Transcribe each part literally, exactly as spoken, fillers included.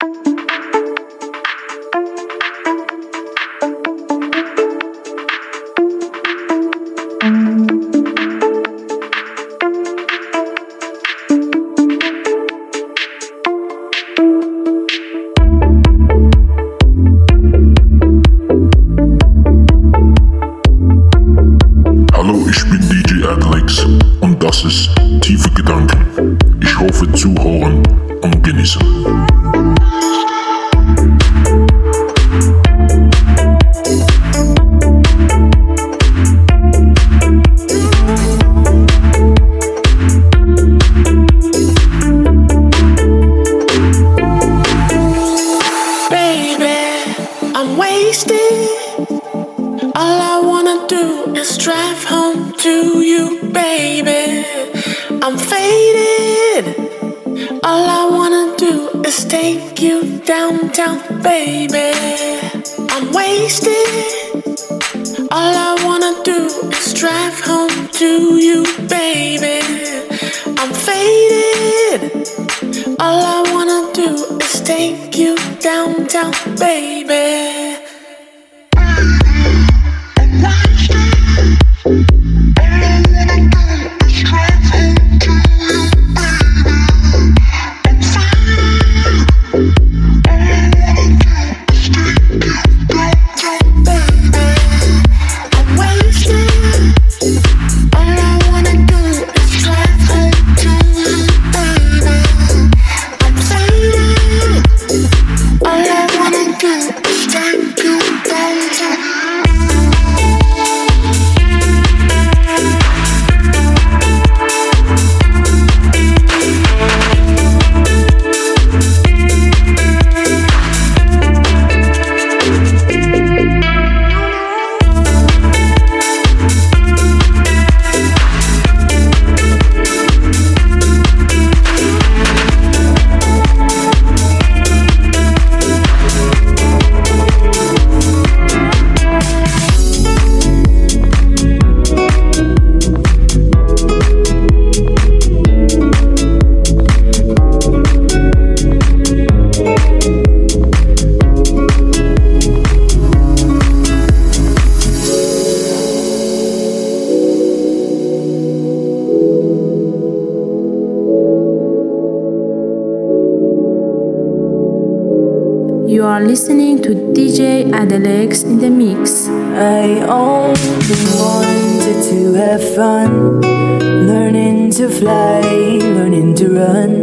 You are listening to D J Adelex in the mix. I only wanted to have fun, learning to fly, learning to run.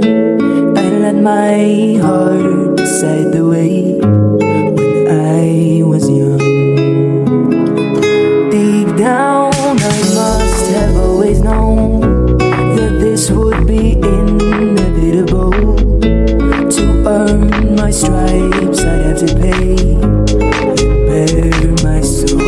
I let my heart decide the way when I was young. Deep down I must have always known that this would be inevitable. To earn my stripes I'd have to pay and bare my soul.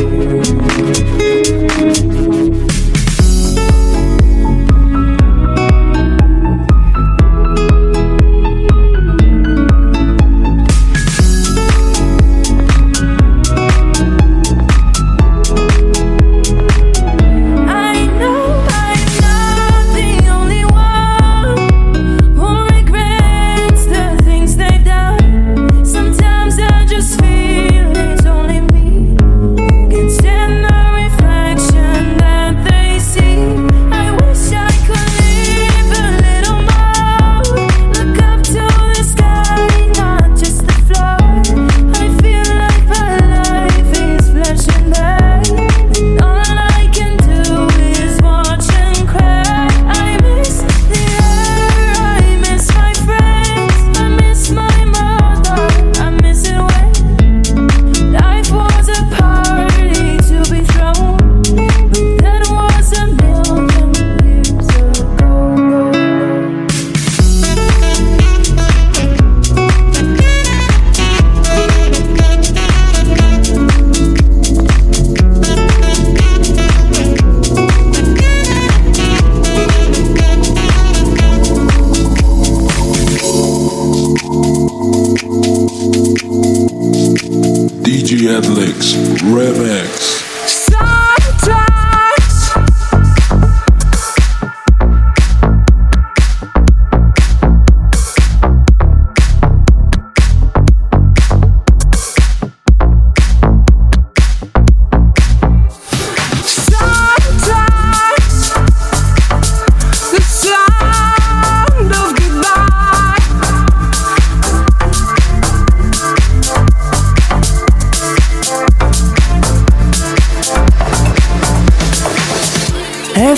Adelex Remix.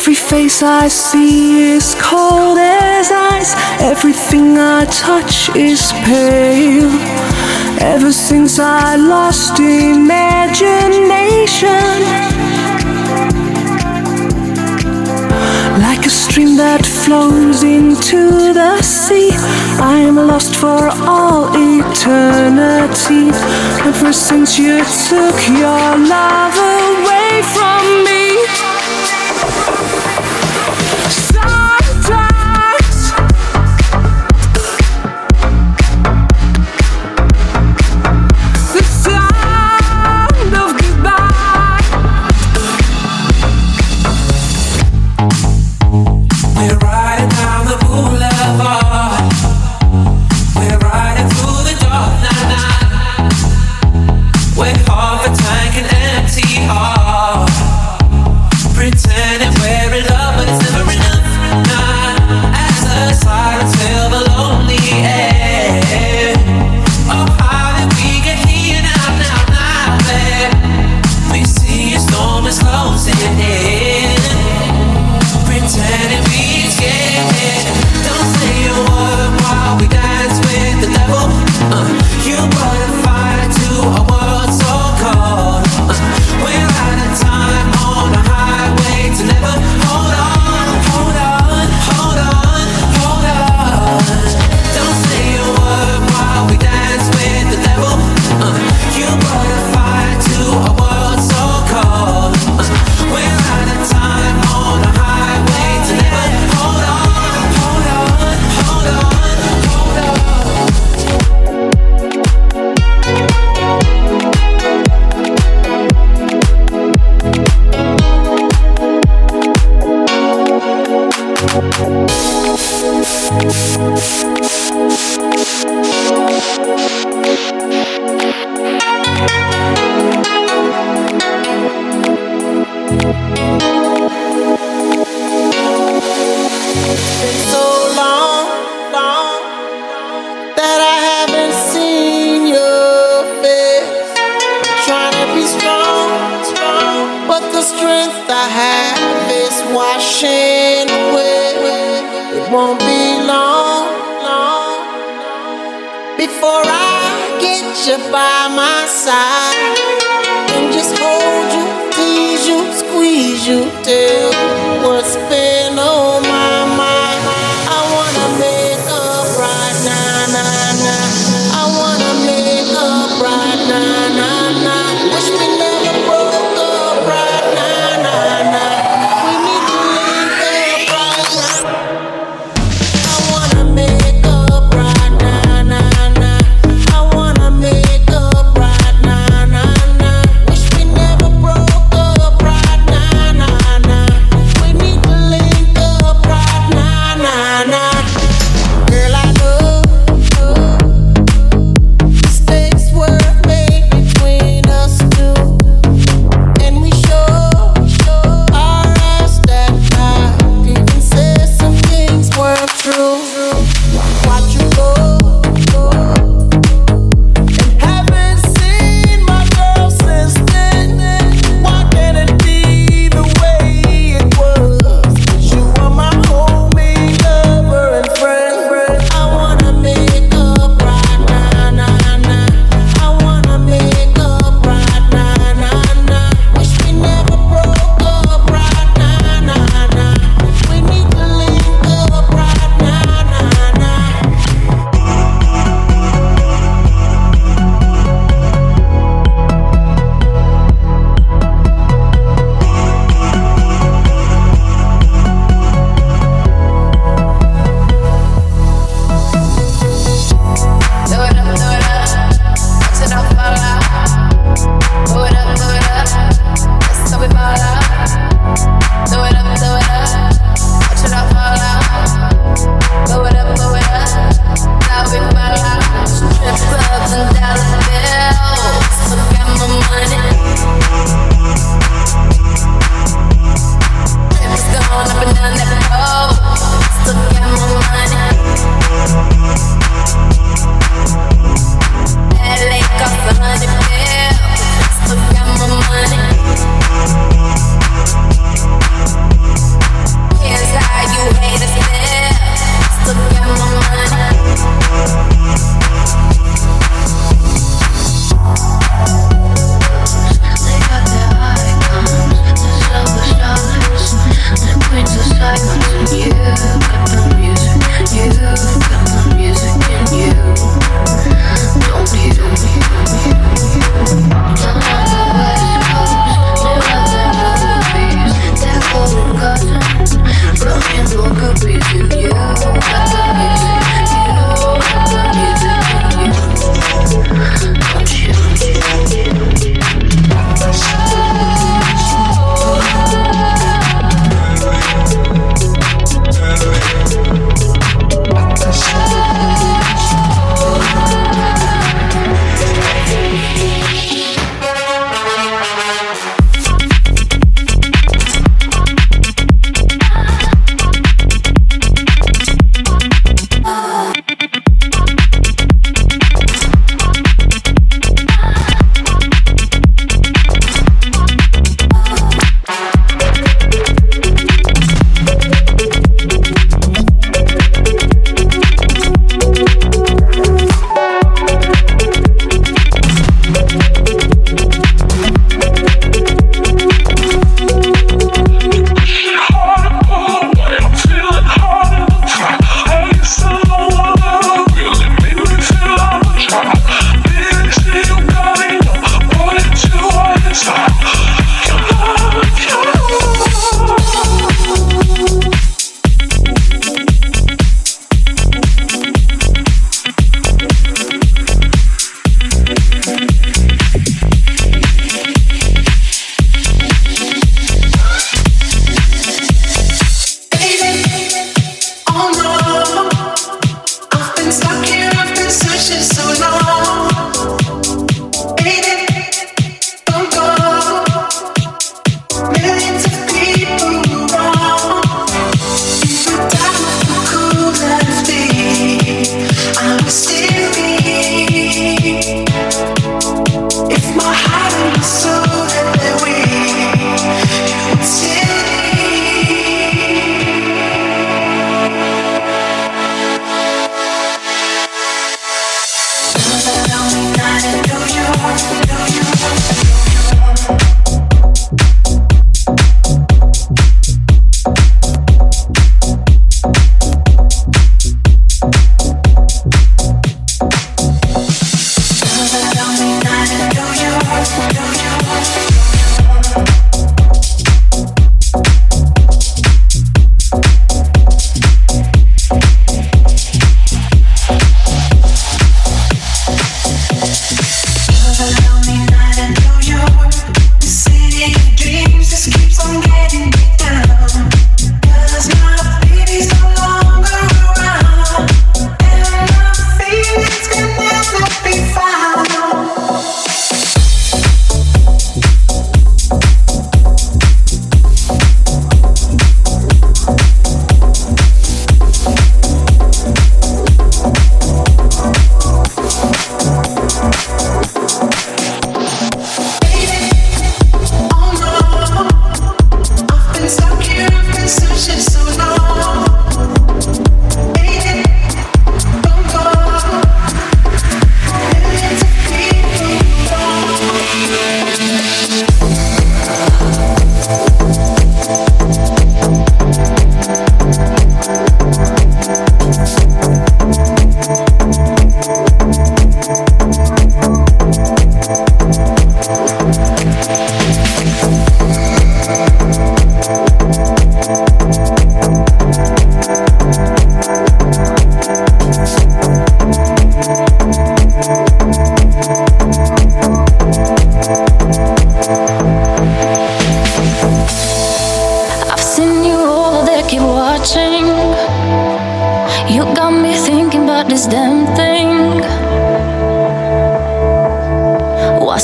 Every face I see is cold as ice. Everything I touch is pale. Ever since I lost imagination, like a stream that flows into the sea, I am lost for all eternity. Ever since you took your love away from me, sometimes the sound of goodbye. We're riding down the boulevard. We're riding through the dark night, night. We're half a tank and empty heart, pretending we're in love, but it's never enough. Nah, as the silence fill the lonely air. Oh, how did we get here now, now, now, babe? We see a storm is closing in, pretending we scared. Don't say a word while we dance with the devil. Uh, you brought a fire to a world so cold. Uh, we're out of time on the highway to never. Hold on, hold on, hold on, hold on. Don't say a word while we dance with the devil. Uh, you brought a fire to a world so cold. Uh, we're out of time on the highway to never. Hold on, hold on, hold on, hold on. So long, long that I haven't seen your face. Trying to be strong, strong, but the strength I have is washing away. It won't be long, long before I get you by my side and just hold you, tease you, squeeze you till what's been on my mind. I wanna make up right now, nah, nah. I wanna make up right now, nah, nah. Wish we never broke up right now, nah, nah. We need to link up right now. I wanna make up right now, nah, nah. I wanna make up right now, nah, nah. Wish we never broke up right now, nah, nah.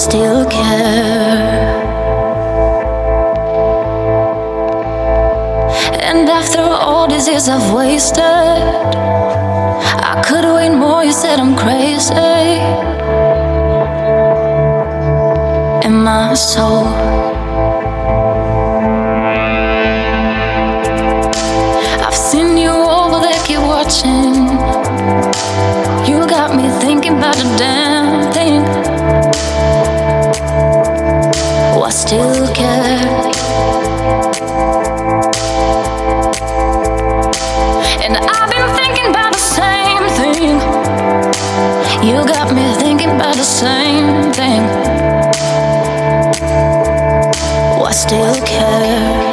still care. And after all these years I've wasted, I could wait more, you said I'm crazy. In my soul, I've seen you over there, keep watching. You got me thinking about the damn thing. Oh, I still care. And I've been thinking about the same thing. You got me thinking about the same thing. Oh, I still care.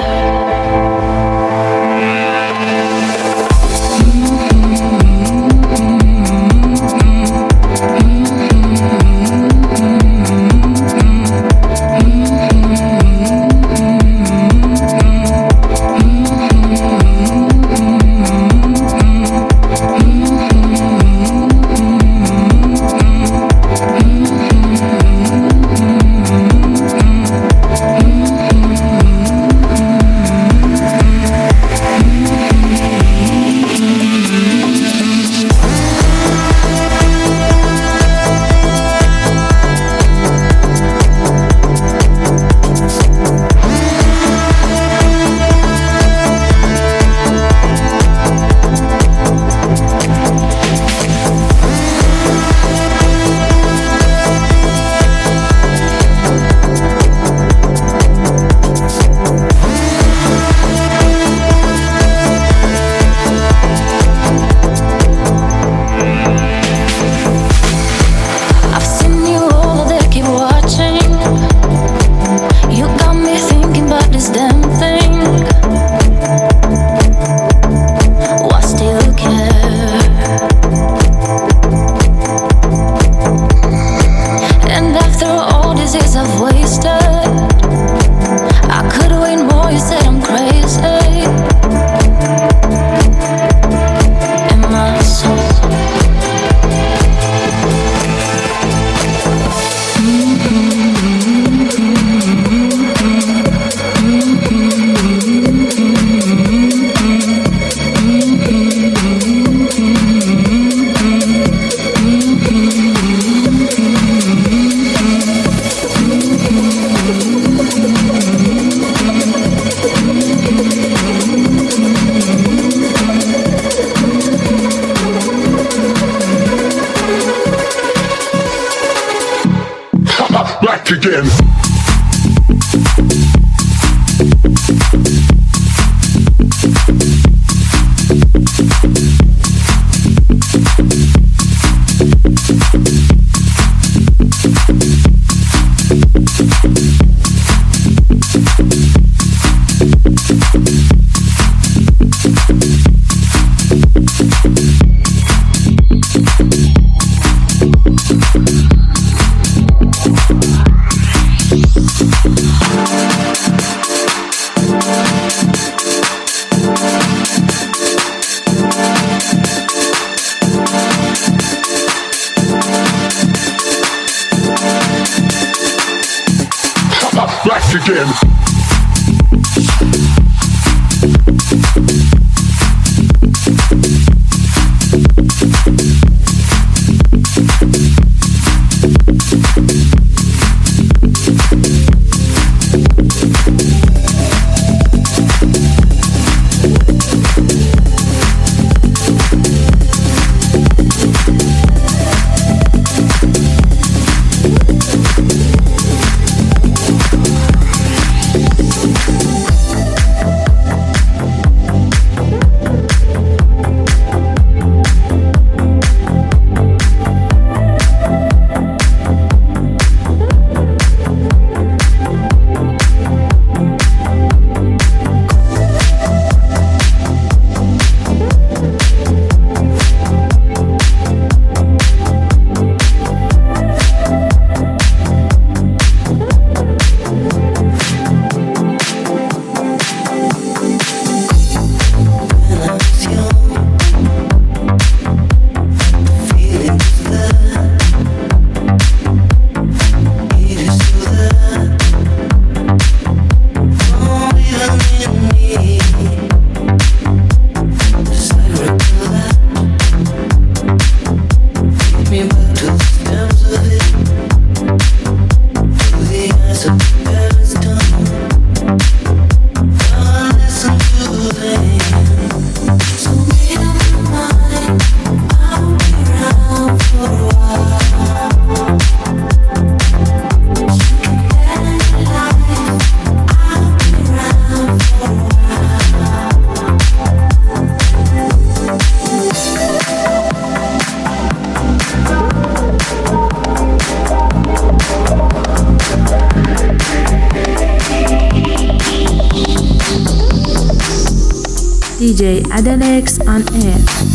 Again. Again. D J Adelex on air.